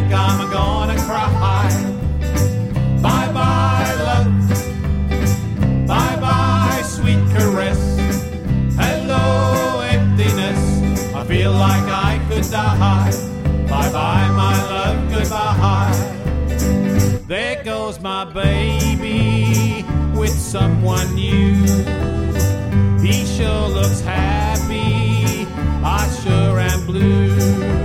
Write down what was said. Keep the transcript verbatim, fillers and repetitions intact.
I'm gonna cry. Bye-bye, love. Bye-bye, sweet caress. Hello, emptiness. I feel like I could die. Bye-bye, my love, goodbye. There goes my baby with someone new. He sure looks happy, I sure am blue.